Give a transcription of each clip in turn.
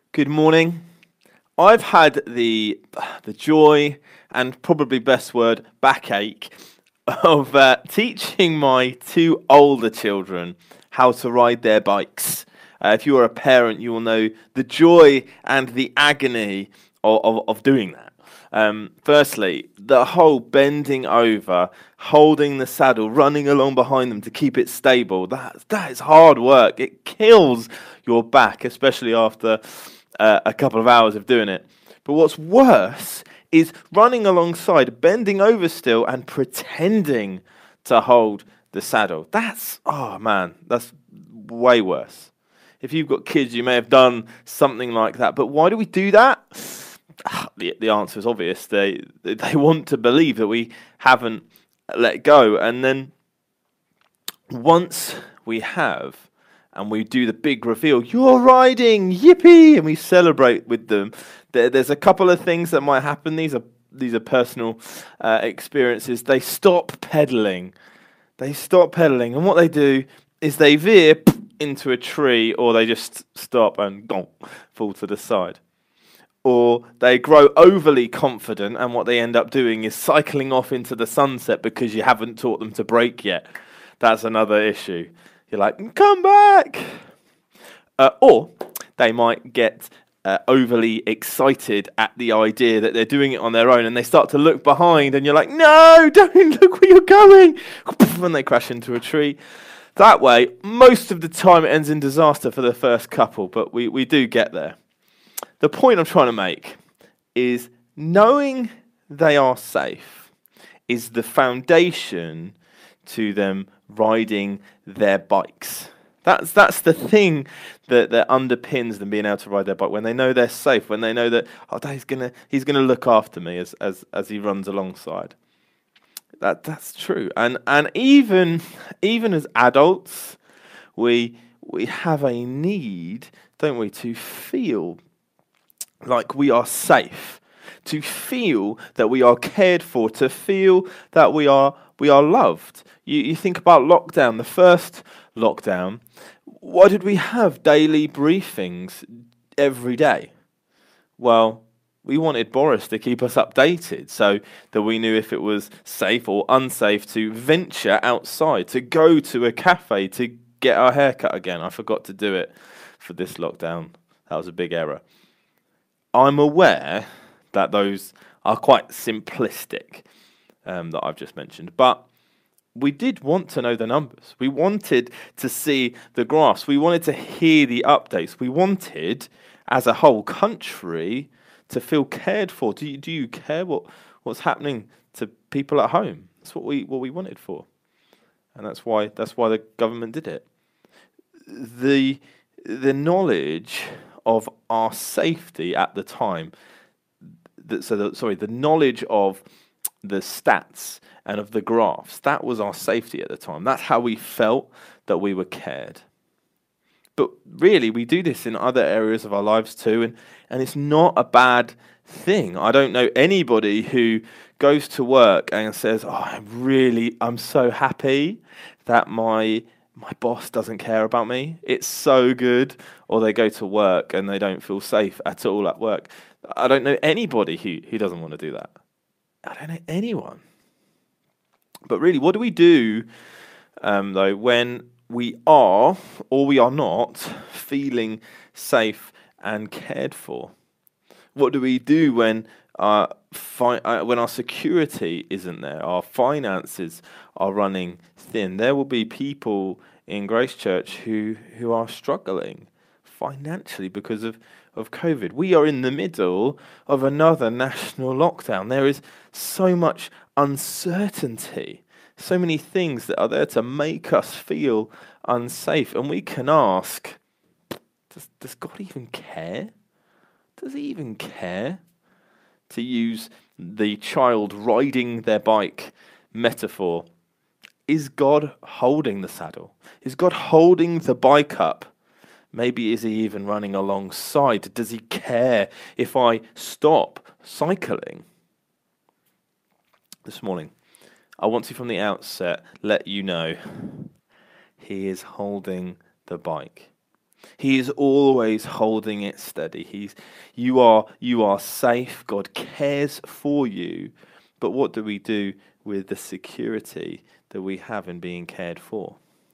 Good morning. I've had the joy and probably best word backache of teaching my two older children how to ride their bikes. If you are a parent, you will know the joy and the agony of doing that. Firstly, the whole bending over, holding the saddle, running along behind them to keep it stable, that is hard work. It kills your back, especially after a couple of hours of doing it. But what's worse is running alongside, bending over still, and pretending to hold the saddle. Oh man, that's way worse. If you've got kids, you may have done something like that. But why do we do that? The answer is obvious. They want to believe that we haven't let go. And then once we have, and we do the big reveal, you're riding, yippee, and we celebrate with them. There's a couple of things that might happen. These are personal experiences. They stop pedaling. And what they do is they veer into a tree, or they just stop and fall to the side. Or they grow overly confident, and what they end up doing is cycling off into the sunset because you haven't taught them to brake yet. That's another issue. You're like, come back! Or they might get overly excited at the idea that they're doing it on their own, and they start to look behind, and you're like, no, don't look where you're going! And they crash into a tree. That way, most of the time it ends in disaster for the first couple, but we do get there. The point I'm trying to make is knowing they are safe is the foundation to them riding their bikes. That's the thing that underpins them being able to ride their bike, when they know they're safe, when they know that he's gonna look after me as he runs alongside. That's true. And even as adults, we have a need, don't we, to feel like we are safe, to feel that we are cared for, to feel that we are loved. You think about lockdown, the first lockdown. Why did we have daily briefings every day? Well, we wanted Boris to keep us updated so that we knew if it was safe or unsafe to venture outside, to go to a cafe, to get our hair cut again. I forgot to do it for this lockdown. That was a big error. I'm aware that those are quite simplistic, that I've just mentioned, but we did want to know the numbers. We wanted to see the graphs. We wanted to hear the updates. We wanted, as a whole country, to feel cared for. Do you care what's happening to people at home? That's what we wanted for, and that's why the government did it. The knowledge of our safety at the time, the knowledge of the stats and of the graphs, that was our safety at the time. That's how we felt that we were cared. But really, we do this in other areas of our lives too, and it's not a bad thing. I don't know anybody who goes to work and says, I'm so happy that my boss doesn't care about me. It's so good. Or they go to work and they don't feel safe at all at work. I don't know anybody who doesn't want to do that. I don't know anyone. But really, what do we do, though, when we are, or we are not, feeling safe and cared for? What do we do when our security isn't there, our finances are running thin? There will be people in Grace Church who are struggling financially because of COVID. We are in the middle of another national lockdown. There is so much uncertainty, so many things that are there to make us feel unsafe. And we can ask, does God even care? Does he even care? To use the child riding their bike metaphor, is God holding the saddle? Is God holding the bike up? Maybe is he even running alongside? Does he care if I stop cycling? This morning, I want to, from the outset, let you know he is holding the bike. He is always holding it steady. You are safe. God cares for you. But what do we do with the security that we have in being cared for?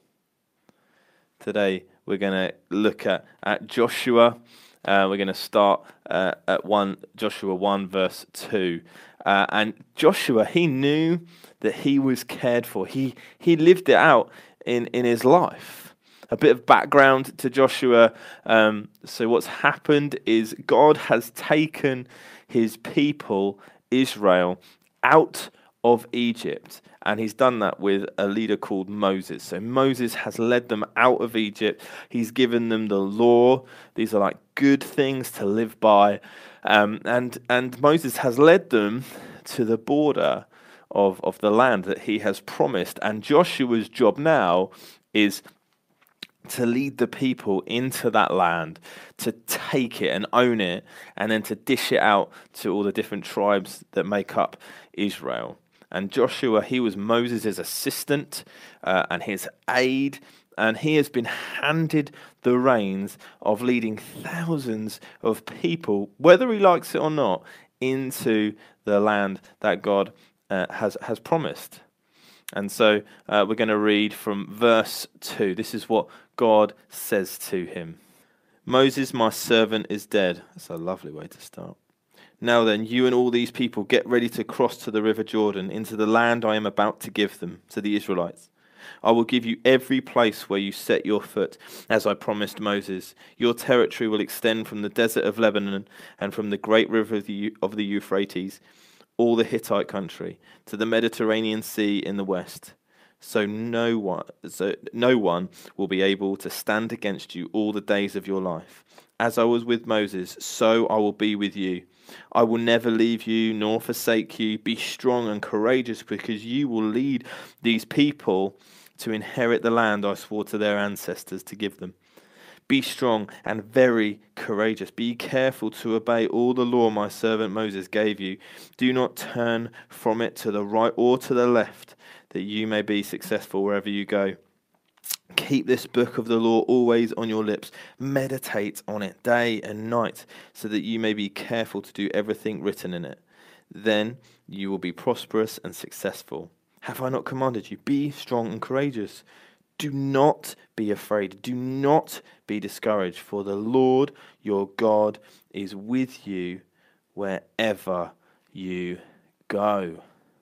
Today we're going to look at Joshua. We're going to start at Joshua 1 verse 2. And Joshua, he knew that he was cared for. He lived it out in his life. A bit of background to Joshua. So what's happened is God has taken his people, Israel, out of Egypt. And he's done that with a leader called Moses. So Moses has led them out of Egypt. He's given them the law. These are like good things to live by. And Moses has led them to the border of the land that he has promised. And Joshua's job now is to lead the people into that land, to take it and own it, and then to dish it out to all the different tribes that make up Israel. And Joshua, he was Moses' assistant and his aide, and he has been handed the reins of leading thousands of people, whether he likes it or not, into the land that God has promised. And so we're going to read from verse 2. This is what God says to him. Moses, my servant, is dead. That's a lovely way to start. Now then, you and all these people get ready to cross to the river Jordan into the land I am about to give them, to the Israelites. I will give you every place where you set your foot, as I promised Moses. Your territory will extend from the desert of Lebanon and from the great river of the Euphrates, all the Hittite country, to the Mediterranean Sea in the west. So no one will be able to stand against you all the days of your life. As I was with Moses, so I will be with you. I will never leave you nor forsake you. Be strong and courageous, because you will lead these people to inherit the land I swore to their ancestors to give them. Be strong and very courageous. Be careful to obey all the law my servant Moses gave you. Do not turn from it to the right or to the left, that you may be successful wherever you go. Keep this book of the law always on your lips. Meditate on it day and night, so that you may be careful to do everything written in it. Then you will be prosperous and successful. Have I not commanded you? Be strong and courageous. Do not be afraid. Do not be discouraged, for the Lord your God is with you wherever you go.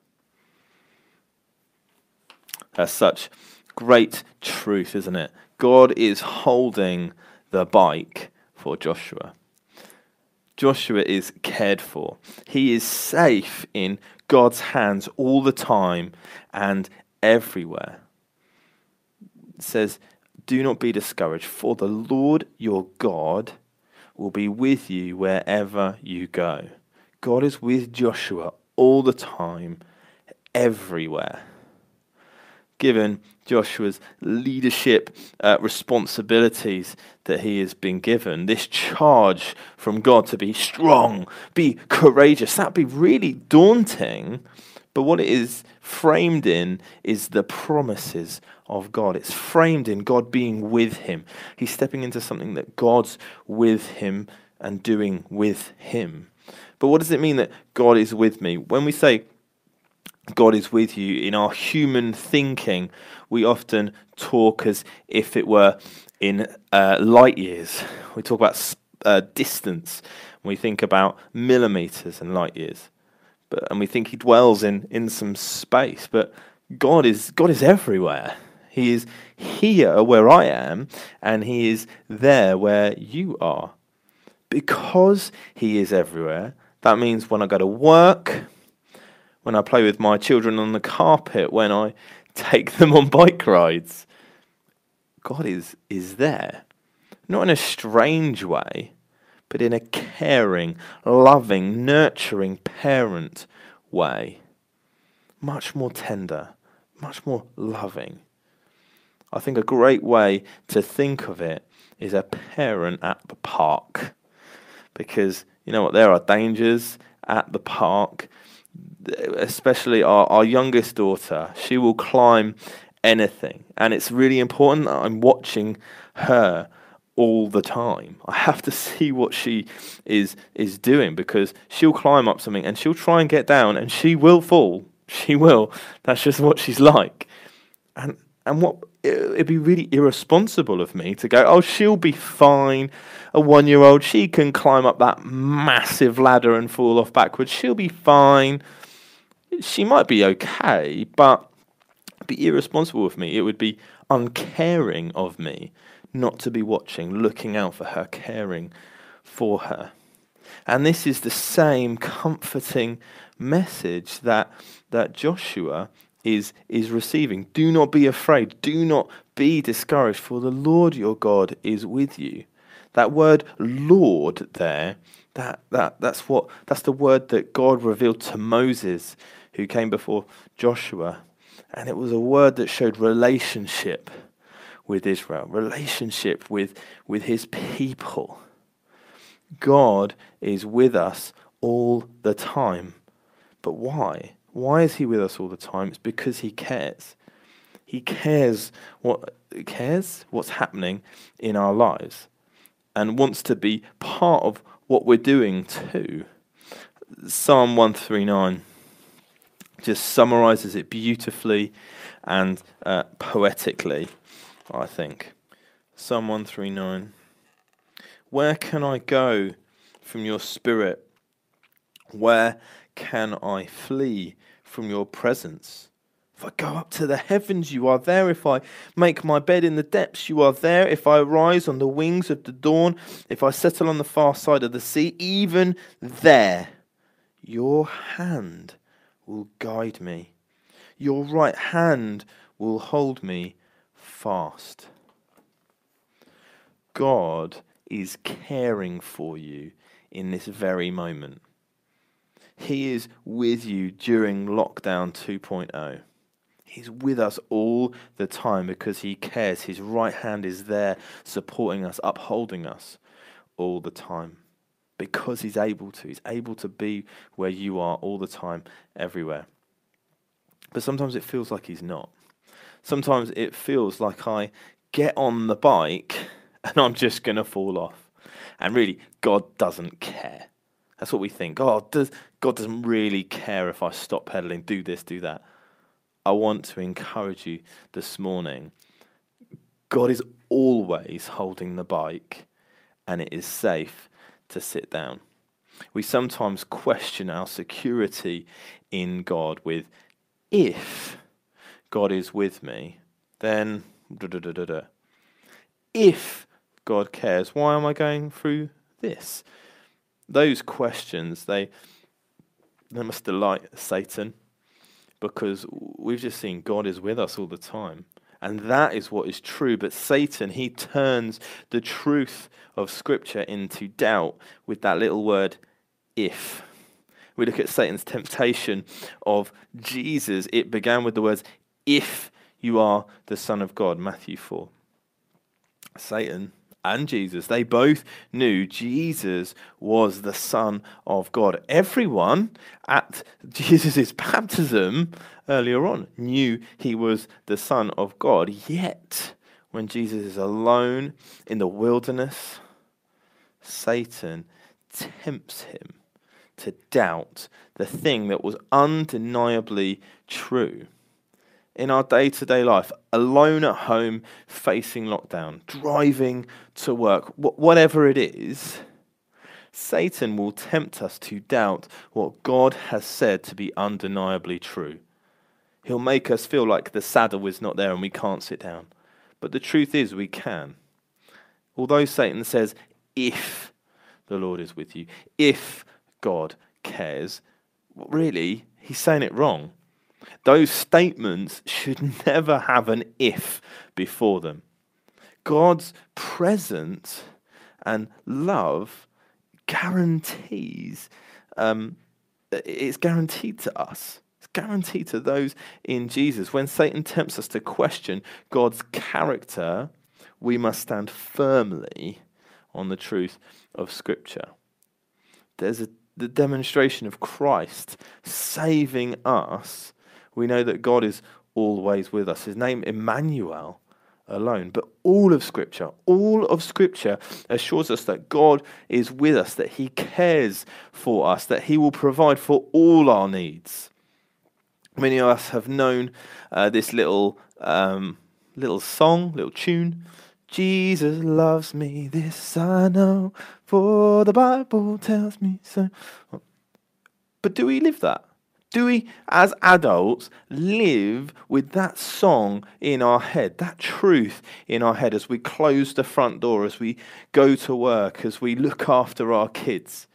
That's such great truth, isn't it? God is holding the bike for Joshua. Joshua is cared for. He is safe in God's hands all the time and everywhere. It says, do not be discouraged, for the Lord your God will be with you wherever you go. God is with Joshua all the time, everywhere. Given Joshua's leadership responsibilities that he has been given, this charge from God to be strong, be courageous, that'd be really daunting. But what it is framed in is the promises of God. It's framed in God being with him. He's stepping into something that God's with him and doing with him. But what does it mean that God is with me? When we say God is with you, in our human thinking, we often talk as if it were in light years. We talk about distance. We think about millimeters and light years. And we think he dwells in some space. But God is everywhere. He is here where I am, and he is there where you are. Because he is everywhere, that means when I go to work, when I play with my children on the carpet, when I take them on bike rides, God is there. Not in a strange way, but in a caring, loving, nurturing parent way. Much more tender, much more loving. I think a great way to think of it is a parent at the park. Because, you know what, there are dangers at the park. Especially our youngest daughter, she will climb anything. And it's really important that I'm watching her all the time. I have to see what she is doing, because she'll climb up something and she'll try and get down and she will fall. She will. That's just what she's like. And what it'd be really irresponsible of me to go, oh, she'll be fine. A 1-year-old, she can climb up that massive ladder and fall off backwards. She'll be fine. She might be okay, but it'd be irresponsible of me. It would be uncaring of me not to be watching, looking out for her, caring for her. And this is the same comforting message that Joshua is receiving. Do not be afraid. Do not be discouraged, for the Lord your God is with you. That word Lord there, that's the word that God revealed to Moses, who came before Joshua. And it was a word that showed relationship with Israel, relationship with his people. God is with us all the time. But why? Why is he with us all the time? It's because he cares. He cares what's happening in our lives and wants to be part of what we're doing too. Psalm 139 just summarizes it beautifully and poetically, I think. Psalm 139. Where can I go from your spirit? Where can I flee from your presence? If I go up to the heavens, you are there. If I make my bed in the depths, you are there. If I rise on the wings of the dawn, if I settle on the far side of the sea, even there, your hand will guide me. Your right hand will hold me fast. God is caring for you in this very moment. He is with you during lockdown 2.0. He's with us all the time because he cares. His right hand is there supporting us, upholding us all the time. Because he's able to. He's able to be where you are all the time, everywhere. But sometimes it feels like he's not. Sometimes it feels like I get on the bike and I'm just going to fall off. And really, God doesn't care. That's what we think. God doesn't really care if I stop pedaling, do this, do that. I want to encourage you this morning. God is always holding the bike, and it is safe to sit down. We sometimes question our security in God with, if God is with me, then If God cares, why am I going through this? Those questions, they must delight Satan, because we've just seen God is with us all the time. And that is what is true. But Satan, he turns the truth of Scripture into doubt with that little word, if. We look at Satan's temptation of Jesus. It began with the words, if you are the Son of God, Matthew 4. Satan and Jesus, they both knew Jesus was the Son of God. Everyone at Jesus' baptism earlier on knew he was the Son of God. Yet, when Jesus is alone in the wilderness, Satan tempts him to doubt the thing that was undeniably true. In our day-to-day life, alone at home, facing lockdown, driving to work, whatever it is, Satan will tempt us to doubt what God has said to be undeniably true. He'll make us feel like the saddle is not there and we can't sit down. But the truth is we can. Although Satan says, if the Lord is with you, if God cares, really, he's saying it wrong. Those statements should never have an if before them. God's presence and love guarantees, it's guaranteed to us. It's guaranteed to those in Jesus. When Satan tempts us to question God's character, we must stand firmly on the truth of Scripture. There's the demonstration of Christ saving us. We know that God is always with us. His name, Emmanuel, alone. But all of Scripture assures us that God is with us, that he cares for us, that he will provide for all our needs. Many of us have known this little song, little tune. Jesus loves me, this I know, for the Bible tells me so. But do we live that? Do we, as adults, live with that song in our head, that truth in our head as we close the front door, as we go to work, as we look after our kids,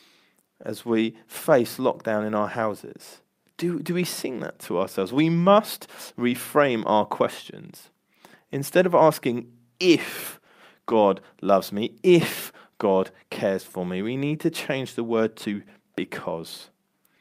as we face lockdown in our houses? Do we sing that to ourselves? We must reframe our questions. Instead of asking if God loves me, if God cares for me, we need to change the word to because.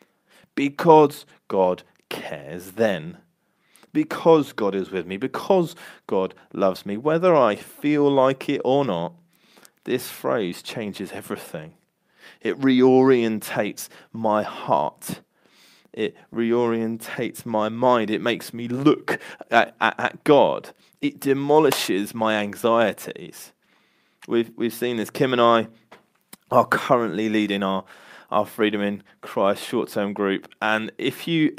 Because God cares then. Because God is with me. Because God loves me. Whether I feel like it or not, this phrase changes everything. It reorientates my heart. It reorientates my mind. It makes me look at God. It demolishes my anxieties. We've seen this. Kim and I are currently leading our Freedom in Christ short-term group. And if you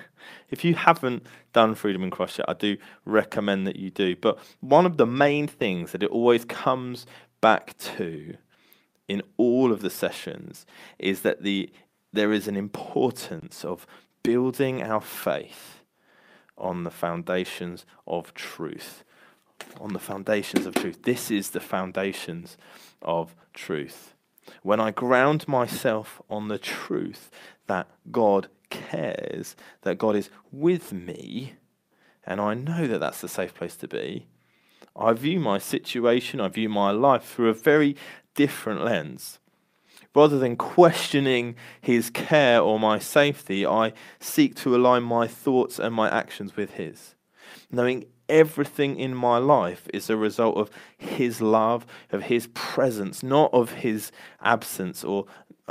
haven't done Freedom in Christ yet, I do recommend that you do. But one of the main things that it always comes back to in all of the sessions is that there is an importance of building our faith on the foundations of truth. On the foundations of truth. This is the foundations of truth. When I ground myself on the truth that God cares, that God is with me, and I know that that's the safe place to be, I view my situation, I view my life through a very different lens. Rather than questioning his care or my safety, I seek to align my thoughts and my actions with his. Knowing everything in my life is a result of his love, of his presence, not of his absence or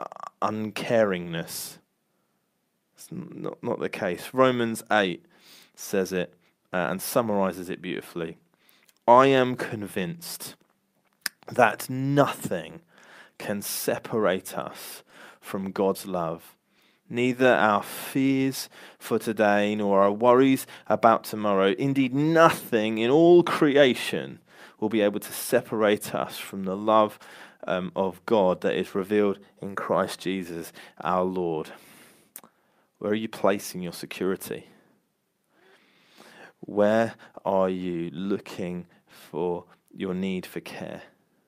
uncaringness. It's not the case. Romans 8 says it and summarizes it beautifully. I am convinced that nothing can separate us from God's love. Neither our fears for today nor our worries about tomorrow, indeed nothing in all creation will be able to separate us from the love of God that is revealed in Christ Jesus our Lord. Where are you placing your security? Where are you looking for your need for care?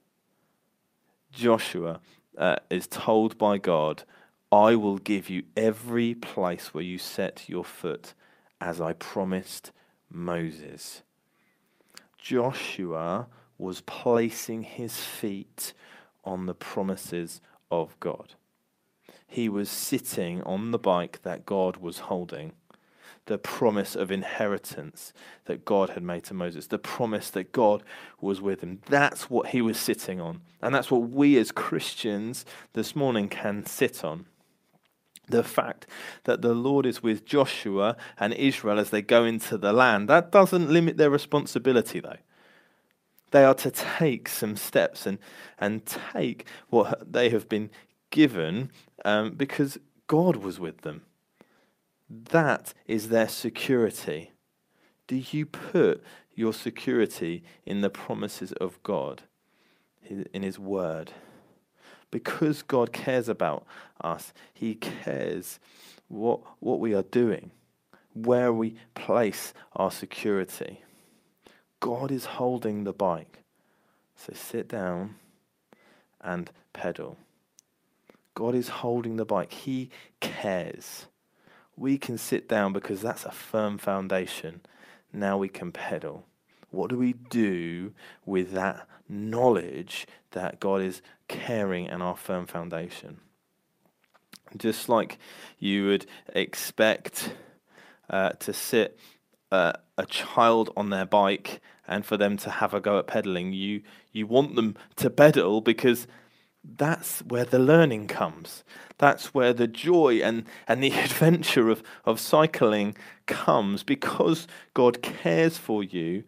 Joshua is told by God, I will give you every place where you set your foot, as I promised Moses. Joshua was placing his feet on the promises of God. He was sitting on the bike that God was holding, the promise of inheritance that God had made to Moses, the promise that God was with him. That's what he was sitting on. And that's what we as Christians this morning can sit on. The fact that the Lord is with Joshua and Israel as they go into the land, that doesn't limit their responsibility though. They are to take some steps and take what they have been given because God was with them. That is their security. Do you put your security in the promises of God, in his word? Because God cares about us, he cares what we are doing, where we place our security. God is holding the bike. So sit down and pedal. God is holding the bike. He cares. We can sit down because that's a firm foundation. Now we can pedal. What do we do with that knowledge that God is caring and our firm foundation? Just like you would expect to sit a child on their bike and for them to have a go at pedaling, you want them to pedal because that's where the learning comes. That's where the joy and the adventure of cycling comes. Because God cares for you,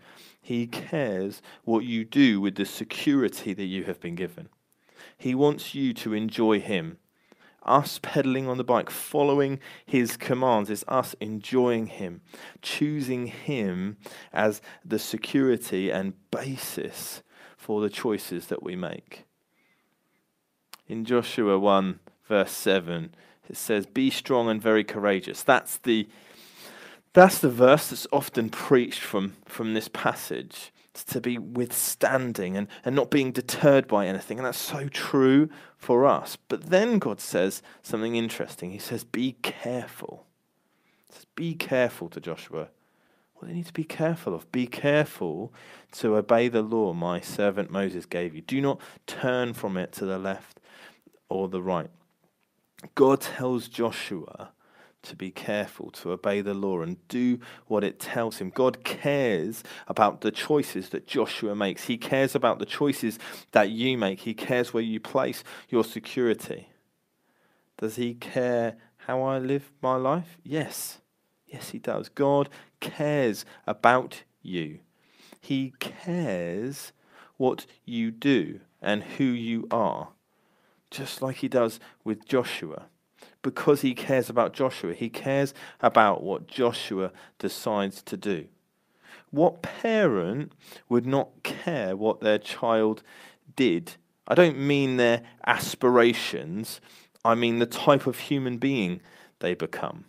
He cares what you do with the security that you have been given. He wants you to enjoy him. Us pedaling on the bike, following his commands, is us enjoying him, choosing him as the security and basis for the choices that we make. In Joshua 1, verse 7, it says, "Be strong and very courageous." That's the verse that's often preached from this passage. It's to be withstanding and not being deterred by anything. And that's so true for us. But then God says something interesting. He says, be careful. He says, be careful to Joshua. What do you need to be careful of? Be careful to obey the law my servant Moses gave you. Do not turn from it to the left or the right. God tells Joshua to be careful, to obey the law and do what it tells him. God cares about the choices that Joshua makes. He cares about the choices that you make. He cares where you place your security. Does he care how I live my life? Yes. Yes, he does. God cares about you. He cares what you do and who you are, just like he does with Joshua. Because he cares about Joshua, he cares about what Joshua decides to do. What parent would not care what their child did? I don't mean their aspirations, I mean the type of human being they become.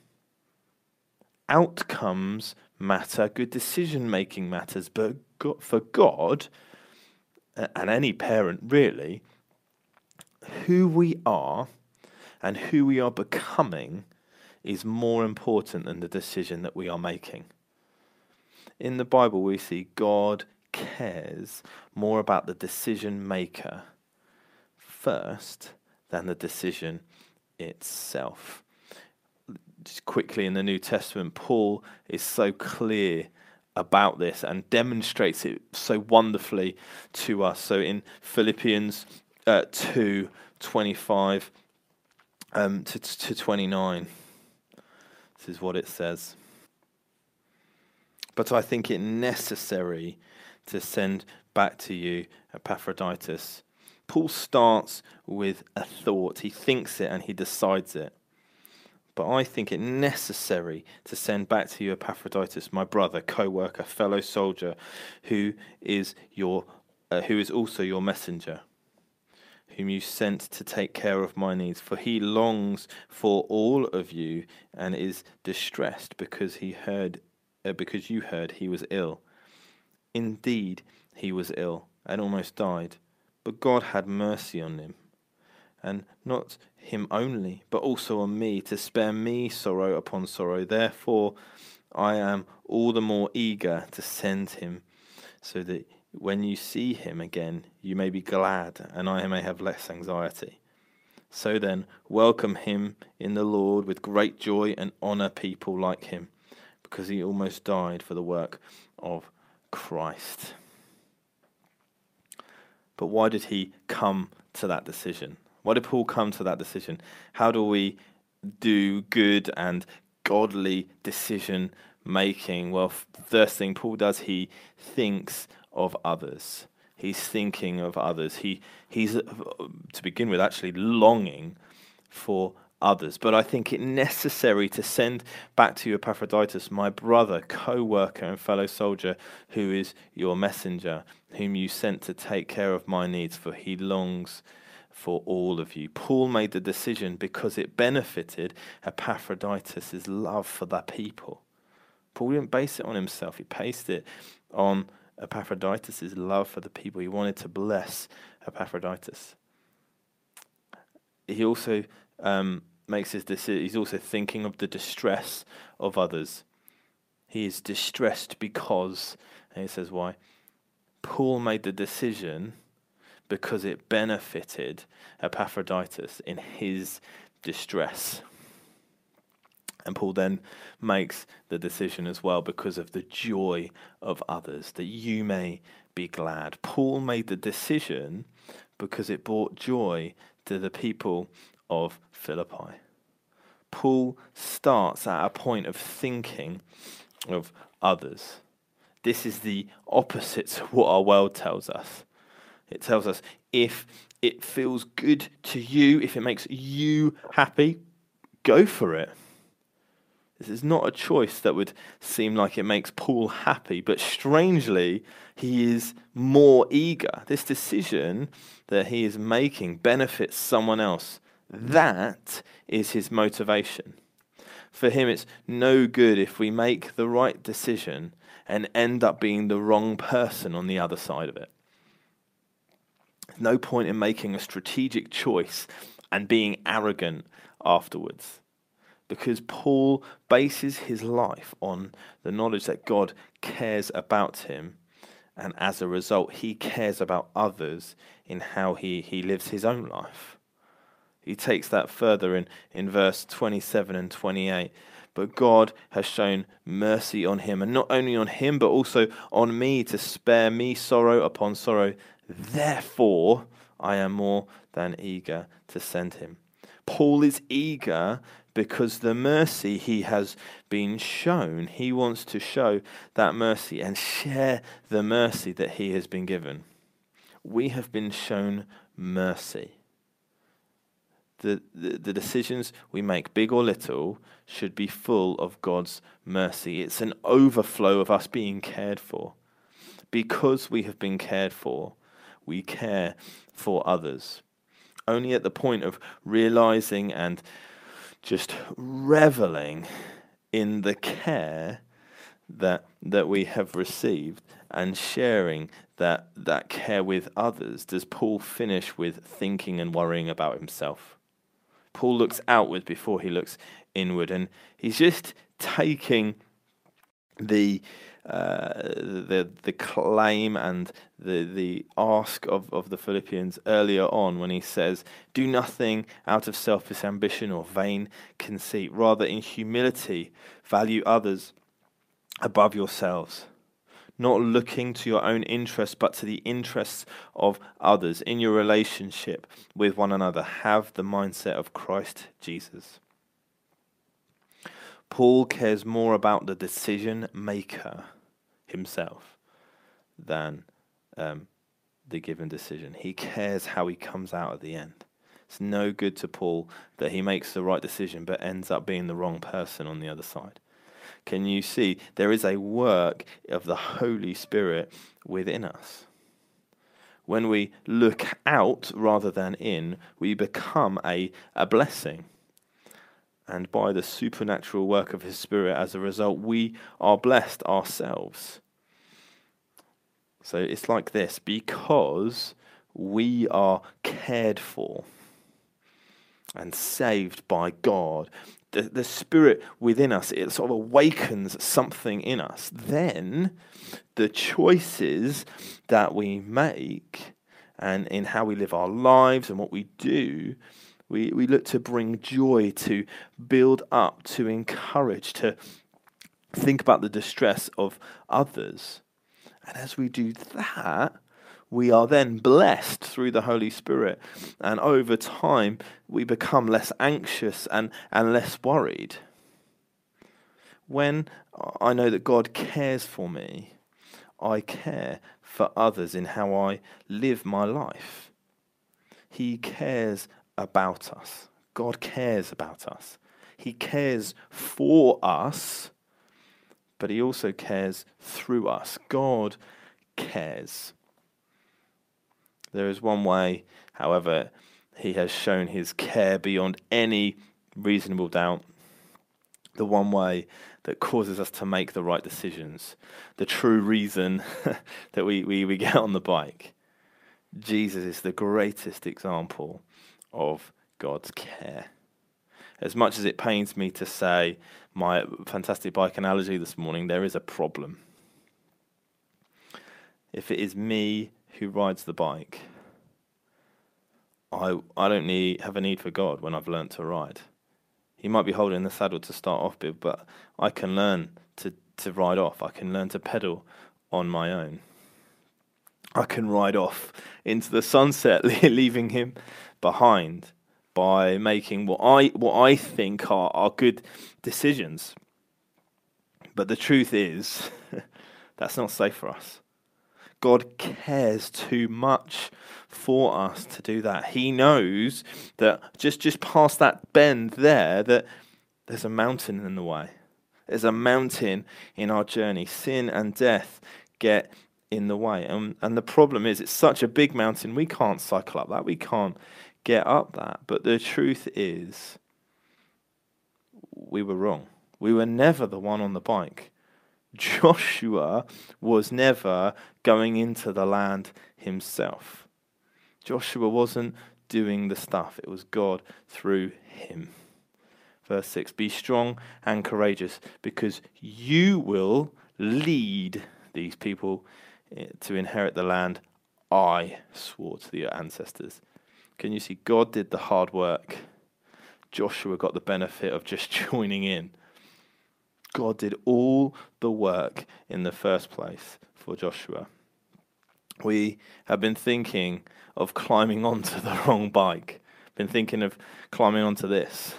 Outcomes matter, good decision-making matters, but for God, and any parent really, who we are and who we are becoming is more important than the decision that we are making. In the Bible, we see God cares more about the decision maker first than the decision itself. Just quickly, in the New Testament, Paul is so clear about this and demonstrates it so wonderfully to us. So in Philippians 2:25 to 29, this is what it says. "But I think it necessary to send back to you Epaphroditus." Paul starts with a thought. He thinks it and he decides it. "But I think it necessary to send back to you Epaphroditus, my brother, co-worker, fellow soldier, who is also your messenger, whom you sent to take care of my needs. For he longs for all of you and is distressed because you heard he was ill. Indeed, he was ill and almost died, but God had mercy on him, and not him only, but also on me, to spare me sorrow upon sorrow. Therefore, I am all the more eager to send him, so that when you see him again, you may be glad, and I may have less anxiety. So then, welcome him in the Lord with great joy and honor people like him, because he almost died for the work of Christ." But why did he come to that decision? Why did Paul come to that decision? How do we do good and godly decision making? Well, first thing Paul does, he thinks of others. He's thinking of others. He's to begin with, actually longing for others. "But I think it necessary to send back to you Epaphroditus, my brother, co-worker and fellow soldier, who is your messenger, whom you sent to take care of my needs, for he longs for all of you." Paul made the decision because it benefited Epaphroditus' love for that people. Paul didn't base it on himself. He based it on Epaphroditus' love for the people. He wanted to bless Epaphroditus. He also makes his decision. He's also thinking of the distress of others. He is distressed because, and he says why. Paul made the decision because it benefited Epaphroditus in his distress. And Paul then makes the decision as well because of the joy of others, that you may be glad. Paul made the decision because it brought joy to the people of Philippi. Paul starts at a point of thinking of others. This is the opposite to what our world tells us. It tells us if it feels good to you, if it makes you happy, go for it. This is not a choice that would seem like it makes Paul happy, but strangely, he is more eager. This decision that he is making benefits someone else. That is his motivation. For him, it's no good if we make the right decision and end up being the wrong person on the other side of it. There's no point in making a strategic choice and being arrogant afterwards. Because Paul bases his life on the knowledge that God cares about him, and as a result, he cares about others in how he lives his own life. He takes that further in verse 27 and 28. But God has shown mercy on him, and not only on him, but also on me, to spare me sorrow upon sorrow. Therefore, I am more than eager to send him. Paul is eager because the mercy he has been shown, he wants to show that mercy and share the mercy that he has been given. We have been shown mercy. The decisions we make, big or little, should be full of God's mercy. It's an overflow of us being cared for. Because we have been cared for, we care for others. Only at the point of realizing and just reveling in the care that we have received and sharing that care with others does Paul finish with thinking and worrying about himself. Paul looks outward before he looks inward, and he's just taking the claim and the ask of the Philippians earlier on when he says, do nothing out of selfish ambition or vain conceit. Rather, in humility, value others above yourselves, not looking to your own interests, but to the interests of others. In your relationship with one another, have the mindset of Christ Jesus. Paul cares more about the decision maker himself than the given decision. He cares how he comes out at the end. It's no good to Paul that he makes the right decision but ends up being the wrong person on the other side. Can you see? There is a work of the Holy Spirit within us. When we look out rather than in, we become a blessing. And by the supernatural work of his Spirit, as a result, we are blessed ourselves. So it's like this: because we are cared for and saved by God, the Spirit within us, it sort of awakens something in us. Then the choices that we make and in how we live our lives and what we do, we look to bring joy, to build up, to encourage, to think about the distress of others. And as we do that, we are then blessed through the Holy Spirit. And over time, we become less anxious and less worried. When I know that God cares for me, I care for others in how I live my life. He cares about us. God cares about us. He cares for us, but he also cares through us. God cares. There is one way, however, he has shown his care beyond any reasonable doubt. The one way that causes us to make the right decisions. The true reason that we get on the bike. Jesus is the greatest example of God's care. As much as it pains me to say my fantastic bike analogy this morning, there is a problem. If it is me who rides the bike, I don't have a need for God when I've learnt to ride. He might be holding the saddle to start off with, but I can learn to ride off. I can learn to pedal on my own. I can ride off into the sunset, leaving him behind by making what I think are good decisions. But the truth is That's not safe for us. God cares too much for us to do that. He knows that just past that bend there, that there's a mountain in the way. There's a mountain in our journey. Sin and death get in the way. And the problem is, it's such a big mountain, we can't cycle up that. We can't get up that. But the truth is, we were wrong. We were never the one on the bike. Joshua was never going into the land himself. Joshua wasn't doing the stuff. It was God through him. Verse 6, be strong and courageous, because you will lead these people to inherit the land I swore to your ancestors. Can you see? God did the hard work. Joshua got the benefit of just joining in. God did all the work in the first place for Joshua. We have been thinking of climbing onto the wrong bike. Been thinking of climbing onto this.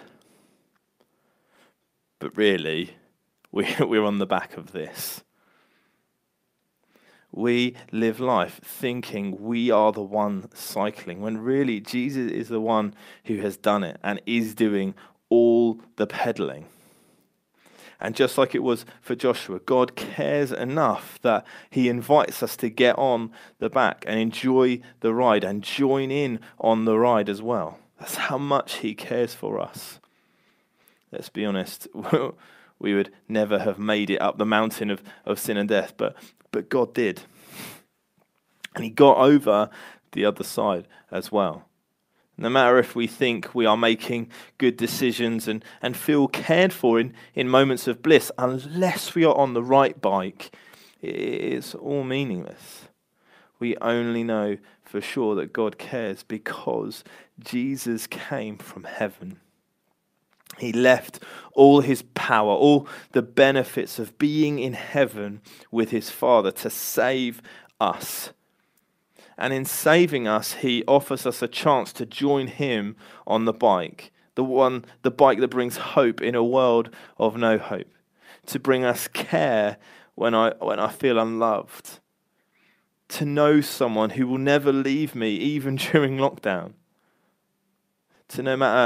But really, we're on the back of this. We live life thinking we are the one cycling, when really Jesus is the one who has done it and is doing all the pedaling. And just like it was for Joshua, God cares enough that he invites us to get on the back and enjoy the ride and join in on the ride as well. That's how much he cares for us. Let's be honest, we would never have made it up the mountain of sin and death, but God did. And he got over the other side as well. No matter if we think we are making good decisions and feel cared for in moments of bliss, unless we are on the right bike, it's all meaningless. We only know for sure that God cares because Jesus came from heaven. He left all his power, all the benefits of being in heaven with his Father to save us. And in saving us, he offers us a chance to join him on the bike, the bike that brings hope in a world of no hope, to bring us care when I feel unloved, to know someone who will never leave me even during lockdown, to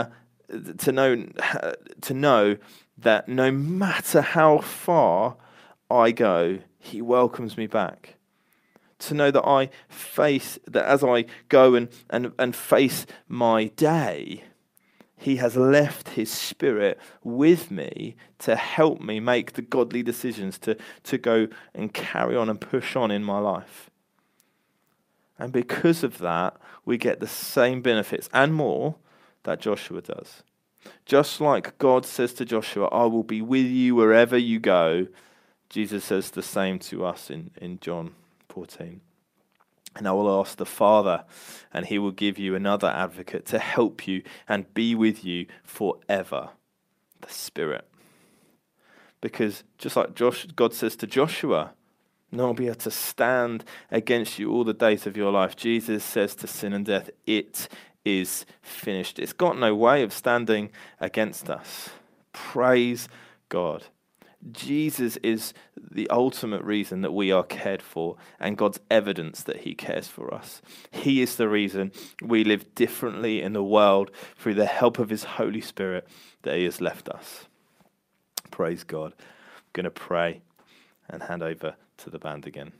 know that no matter how far I go, he welcomes me back. To know that as I go and face my day, he has left his Spirit with me to help me make the godly decisions to go and carry on and push on in my life. And because of that, we get the same benefits and more that Joshua does. Just like God says to Joshua, I will be with you wherever you go, Jesus says the same to us in John 14. And I will ask the Father, and he will give you another advocate to help you and be with you forever, the Spirit. Because just like God says to Joshua, no one will be able to stand against you all the days of your life. Jesus says to sin and death, it is finished. It's got no way of standing against us. Praise God. Jesus is the ultimate reason that we are cared for and God's evidence that he cares for us. He is the reason we live differently in the world through the help of his Holy Spirit that he has left us. Praise God. I'm going to pray and hand over to the band again.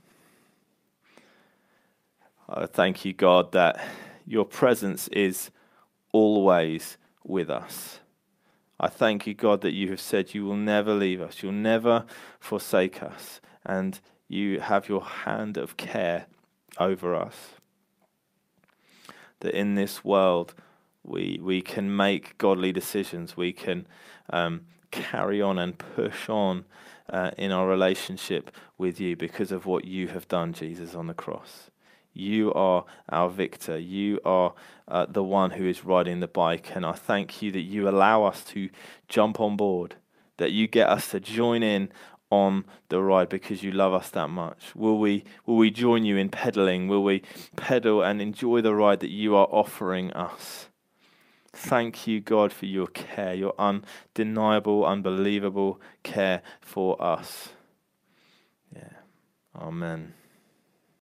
I thank you, God, that your presence is always with us. I thank you, God, that you have said you will never leave us, you'll never forsake us, and you have your hand of care over us. That in this world we can make godly decisions, we can carry on and push on in our relationship with you because of what you have done, Jesus, on the cross. You are our victor. You are the one who is riding the bike. And I thank you that you allow us to jump on board, that you get us to join in on the ride because you love us that much. Will we join you in pedaling? Will we pedal and enjoy the ride that you are offering us? Thank you, God, for your care, your undeniable, unbelievable care for us. Yeah. Amen.